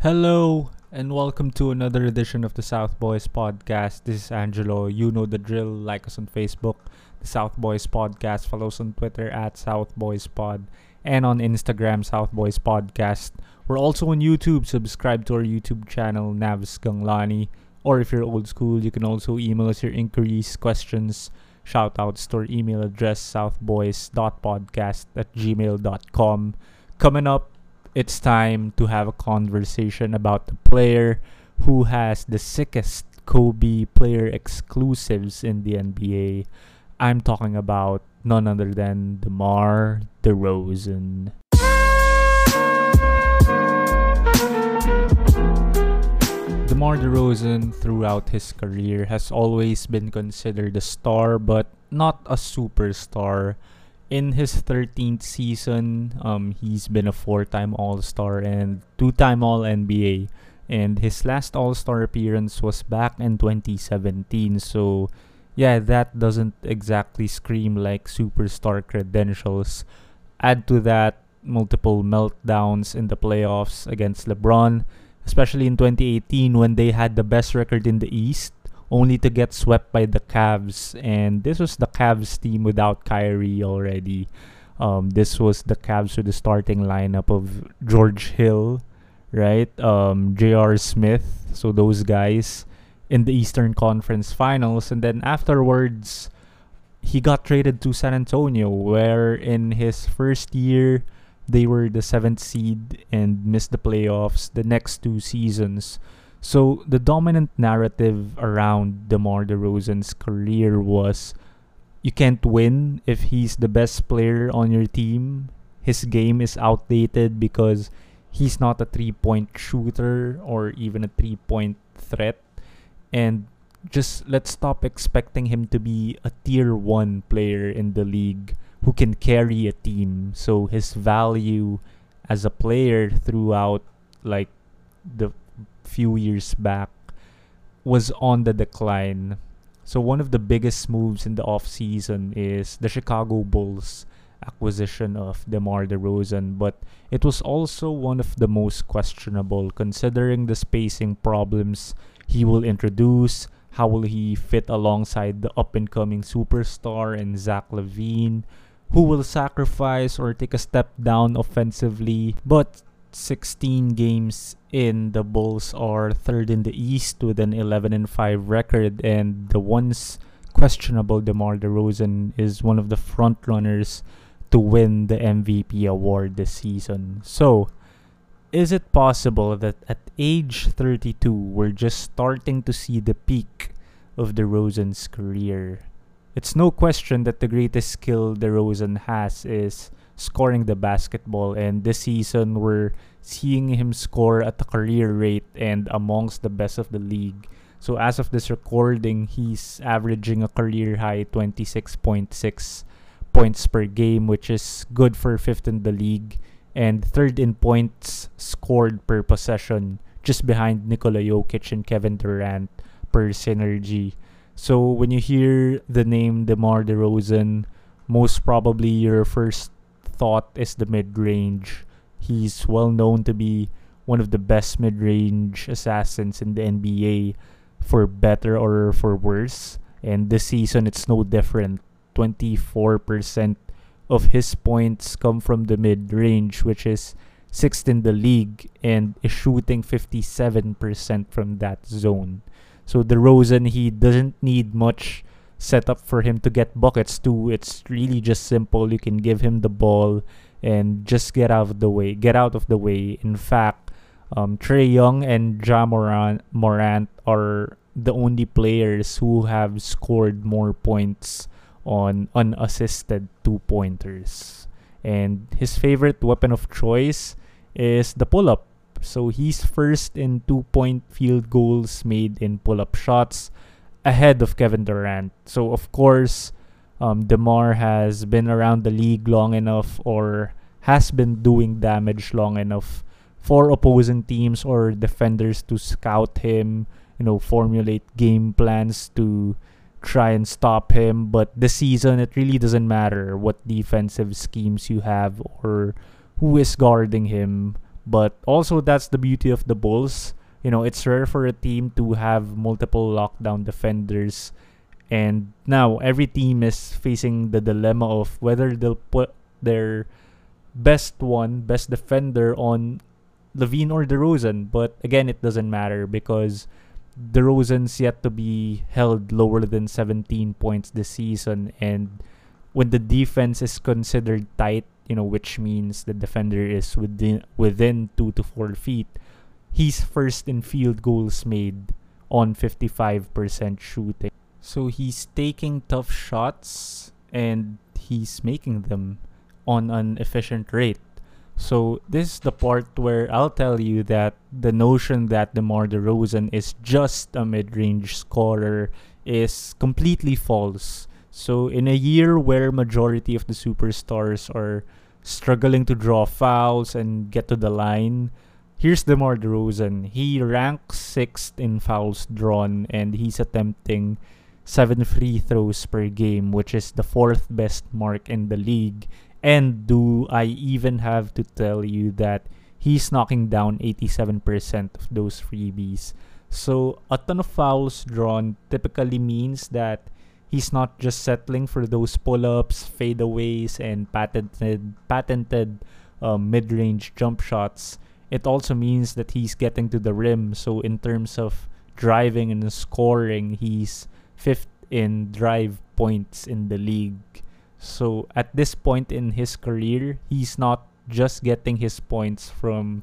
Hello, and welcome to another edition of the South Boys Podcast. This is Angelo. You know the drill. Like us on Facebook, the South Boys Podcast. Follow us on Twitter at South Boys Pod, and on Instagram, South Boys Podcast. We're also on YouTube. Subscribe to our YouTube channel, Navs Ganglani. Or if you're old school, you can also email us your inquiries, questions, shoutouts to our email address, southboys.podcast@gmail.com. Coming up, it's time to have a conversation about the player who has the sickest Kobe player exclusives in the NBA. I'm talking about none other than DeMar DeRozan. DeMar DeRozan, throughout his career, has always been considered a star, but not a superstar. In his 13th season, he's been a 4-time All-Star and 2-time All-NBA. And his last All-Star appearance was back in 2017. So, yeah, that doesn't exactly scream like superstar credentials. Add to that multiple meltdowns in the playoffs against LeBron, especially in 2018 when they had the best record in the East, only to get swept by the Cavs. And this was the Cavs team without Kyrie already. This was the Cavs with the starting lineup of George Hill, right? J.R. Smith, so those guys in the Eastern Conference Finals. And then afterwards, he got traded to San Antonio, where in his first year, they were the 7th seed and missed the playoffs the next two seasons. So the dominant narrative around DeMar DeRozan's career was you can't win if he's the best player on your team. His game is outdated because he's not a three-point shooter or even a three-point threat. And just let's stop expecting him to be a tier 1 player in the league who can carry a team. So his value as a player throughout like the few years back was on the decline. So one of the biggest moves in the offseason is the Chicago Bulls acquisition of DeMar DeRozan, but it was also one of the most questionable considering the spacing problems he will introduce. How will he fit alongside the up-and-coming superstar and Zach LaVine, who will sacrifice or take a step down offensively? But 16 games in, the Bulls are third in the East with an 11-5 record, and the once questionable DeMar DeRozan is one of the front runners to win the MVP award this season. So, is it possible that at age 32, we're just starting to see the peak of DeRozan's career? It's no question that the greatest skill DeRozan has is scoring the basketball, and this season we're seeing him score at a career rate and amongst the best of the league. So as of this recording, he's averaging a career high 26.6 points per game, which is good for 5th in the league and 3rd in points scored per possession, just behind Nikola Jokic and Kevin Durant per synergy. So when you hear the name DeMar DeRozan, most probably your first thought is the mid-range. He's well known to be one of the best mid-range assassins in the NBA, for better or for worse. And this season, it's no different. 24% of his points come from the mid-range, which is 6th in the league, and is shooting 57% from that zone. So DeRozan, he doesn't need much setup for him to get buckets too. It's really just simple. You can give him the ball and just get out of the way. In fact, Trae Young and Ja Morant are the only players who have scored more points on unassisted 2-pointers. And his favorite weapon of choice is the pull-up. So he's first in 2-point field goals made in pull-up shots, ahead of Kevin Durant. So of course, DeMar has been around the league long enough, or has been doing damage long enough for opposing teams or defenders to scout him, formulate game plans to try and stop him. But this season, it really doesn't matter what defensive schemes you have or who is guarding him. But also, that's the beauty of the Bulls. It's rare for a team to have multiple lockdown defenders. And now every team is facing the dilemma of whether they'll put their best defender on LaVine or DeRozan. But again, it doesn't matter because DeRozan's yet to be held lower than 17 points this season. And when the defense is considered tight, which means the defender is within 2 to 4 feet, he's first in field goals made on 55% shooting. So he's taking tough shots and he's making them on an efficient rate. So this is the part where I'll tell you that the notion that DeMar DeRozan is just a mid-range scorer is completely false. So in a year where majority of the superstars are struggling to draw fouls and get to the line, here's DeMar DeRozan. He ranks 6th in fouls drawn and he's attempting 7 free throws per game, which is the 4th best mark in the league. And do I even have to tell you that he's knocking down 87% of those freebies? So a ton of fouls drawn typically means that he's not just settling for those pull-ups, fadeaways, and patented mid-range jump shots. It also means that he's getting to the rim. So in terms of driving and scoring, he's 5th in drive points in the league. So at this point in his career, he's not just getting his points from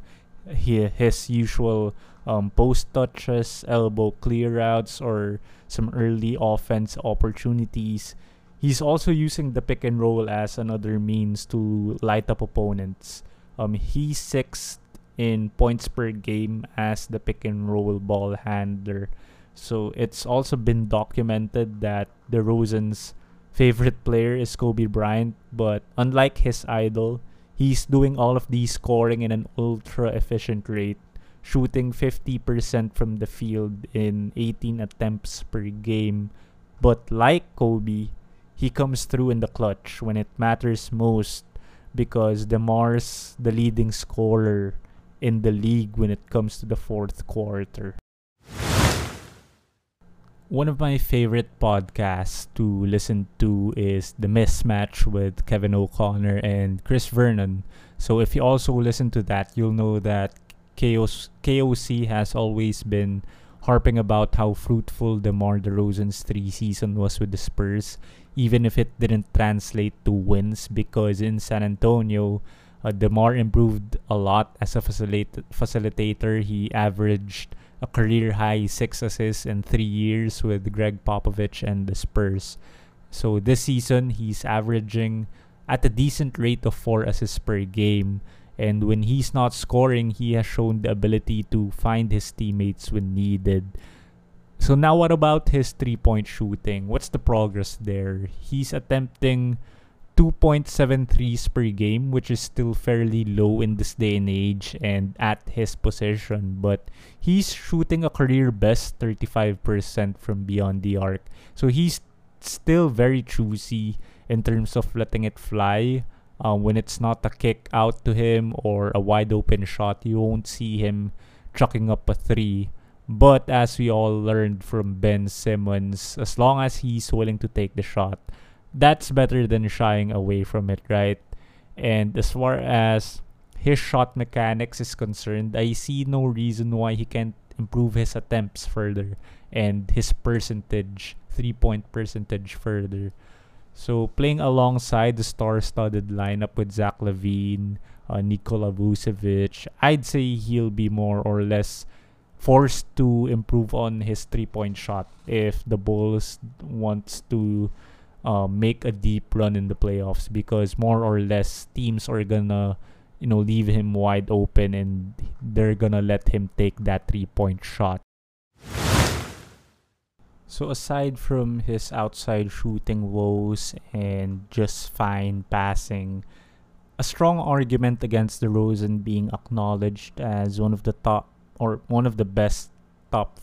his usual post touches, elbow clear outs, or some early offense opportunities. He's also using the pick and roll as another means to light up opponents. He's 6th in points per game as the pick and roll ball handler. So it's also been documented that DeRozan's favorite player is Kobe Bryant, but unlike his idol, he's doing all of these scoring in an ultra efficient rate, shooting 50% from the field in 18 attempts per game. But like Kobe, he comes through in the clutch when it matters most because DeMar's the leading scorer in the league when it comes to the fourth quarter. One of my favorite podcasts to listen to is The Mismatch with Kevin O'Connor and Chris Vernon. So if you also listen to that, you'll know that KOC has always been harping about how fruitful DeMar DeRozan's 3 season was with the Spurs, even if it didn't translate to wins, because in San Antonio, DeMar improved a lot as a facilitator. He averaged a career-high 6 assists in 3 years with Greg Popovich and the Spurs. So this season, he's averaging at a decent rate of 4 assists per game. And when he's not scoring, he has shown the ability to find his teammates when needed. So now what about his 3-point shooting? What's the progress there? He's attempting 2.73s per game, which is still fairly low in this day and age and at his position. But he's shooting a career best 35% from beyond the arc. So he's still very choosy in terms of letting it fly. When it's not a kick out to him or a wide open shot, you won't see him chucking up a 3. But as we all learned from Ben Simmons, as long as he's willing to take the shot, that's better than shying away from it, right? And as far as his shot mechanics is concerned, I see no reason why he can't improve his attempts further and his 3-point percentage further. So playing alongside the star-studded lineup with Zach LaVine, Nikola Vucevic, I'd say he'll be more or less forced to improve on his 3-point shot if the Bulls wants to make a deep run in the playoffs, because more or less teams are gonna leave him wide open and they're gonna let him take that 3-point shot. So aside from his outside shooting woes and just fine passing, a strong argument against DeRozan being acknowledged as one of the best top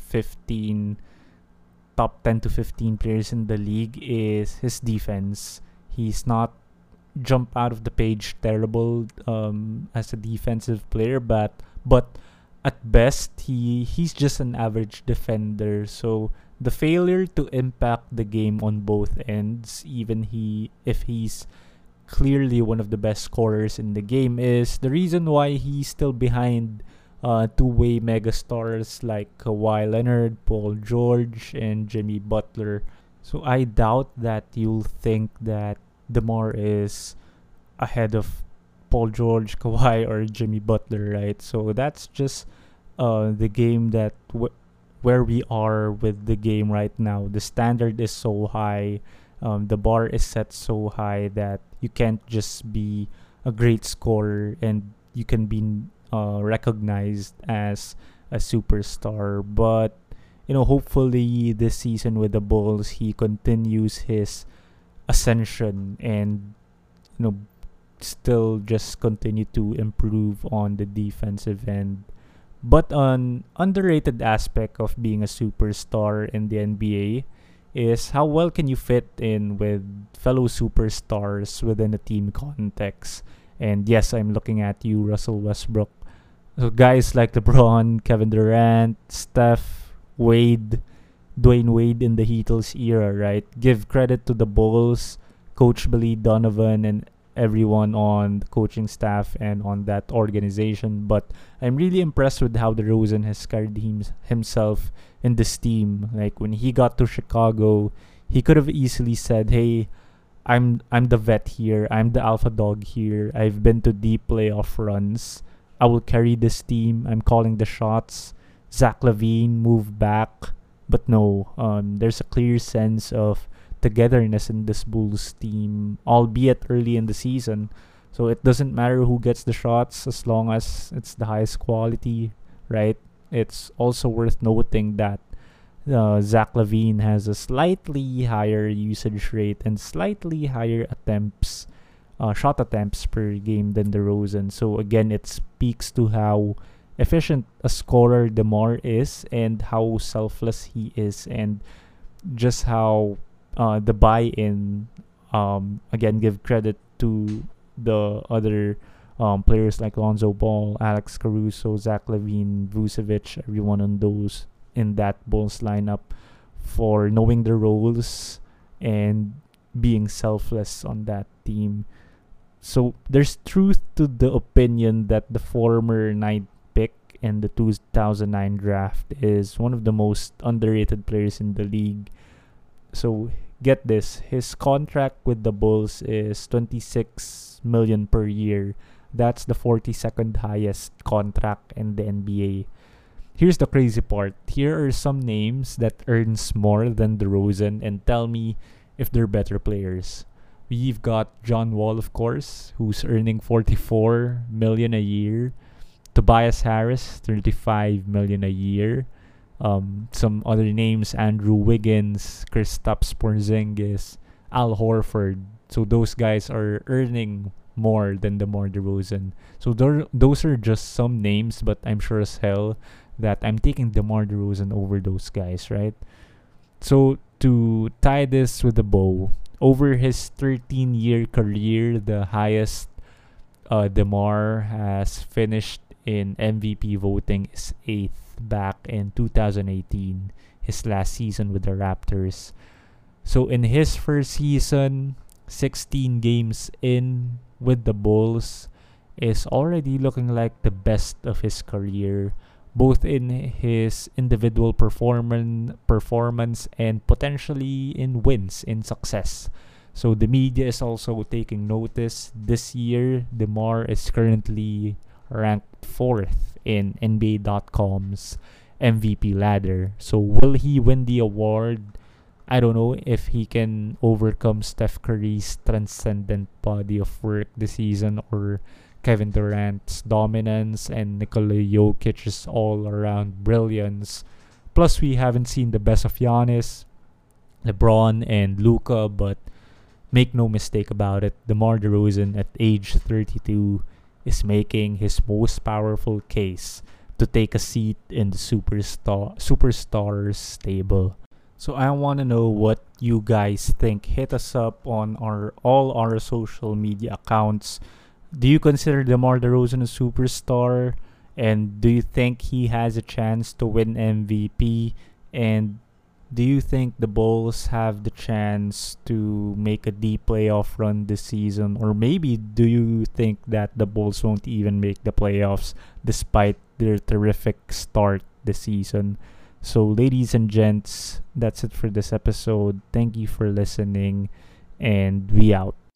10 to 15 players in the league is his defense. He's not jump out of the page terrible as a defensive player, but at best he's just an average defender. So the failure to impact the game on both ends, even if he's clearly one of the best scorers in the game, is the reason why he's still behind two-way megastars like Kawhi Leonard, Paul George, and Jimmy Butler. So I doubt that you'll think that DeMar is ahead of Paul George, Kawhi, or Jimmy Butler, right? So that's just the game where we are with the game right now. The standard is so high, the bar is set so high that you can't just be a great scorer and you can be recognized as a superstar. But hopefully this season with the Bulls, he continues his ascension and still just continue to improve on the defensive end. But an underrated aspect of being a superstar in the NBA is how well can you fit in with fellow superstars within a team context. And yes, I'm looking at you, Russell Westbrook. So guys like LeBron, Kevin Durant, Steph, Wade, Dwayne Wade in the Heatles era, right? Give credit to the Bulls, Coach Billy Donovan, and everyone on the coaching staff and on that organization. But I'm really impressed with how DeRozan has carried himself in this team. Like when he got to Chicago, he could have easily said, "Hey, I'm the vet here. I'm the alpha dog here. I've been to deep playoff runs. I will carry this team. I'm calling the shots. Zach LaVine, move back." But no, there's a clear sense of togetherness in this Bulls team, albeit early in the season. So it doesn't matter who gets the shots as long as it's the highest quality, right? It's also worth noting that Zach LaVine has a slightly higher usage rate and slightly higher shot attempts per game than DeRozan. So again, it speaks to how efficient a scorer DeMar is and how selfless he is, and just how the buy-in, again, give credit to the other players like Lonzo Ball, Alex Caruso, Zach LaVine, Vucevic, everyone on those in that Bulls lineup for knowing their roles and being selfless on that team. So there's truth to the opinion that the former ninth pick in the 2009 draft is one of the most underrated players in the league. So get this, his contract with the Bulls is $26 million per year. That's the 42nd highest contract in the NBA. Here's the crazy part. Here are some names that earns more than DeRozan, and tell me if they're better players. We've got John Wall, of course, who's earning $44 million a year. Tobias Harris, $35 million a year. Some other names: Andrew Wiggins, Kristaps Porzingis, Al Horford. So those guys are earning more than DeMar DeRozan. So those are just some names, but I'm sure as hell that I'm taking DeMar DeRozan over those guys, right? So to tie this with a bow, over his 13-year career, the highest DeMar has finished in MVP voting is 8th back in 2018, his last season with the Raptors. So in his first season, 16 games in with the Bulls, is already looking like the best of his career, both in his individual performance and potentially in wins, in success. So the media is also taking notice. This year, DeMar is currently ranked 4th in NBA.com's MVP ladder. So will he win the award? I don't know if he can overcome Steph Curry's transcendent body of work this season, or Kevin Durant's dominance and Nikola Jokic's all-around brilliance. Plus, we haven't seen the best of Giannis, LeBron, and Luka, but make no mistake about it, DeMar DeRozan at age 32 is making his most powerful case to take a seat in the superstars stable. So I want to know what you guys think. Hit us up on all our social media accounts. Do you consider DeMar DeRozan a superstar? And do you think he has a chance to win MVP? And do you think the Bulls have the chance to make a deep playoff run this season? Or maybe do you think that the Bulls won't even make the playoffs despite their terrific start this season? So, ladies and gents, that's it for this episode. Thank you for listening, and we out.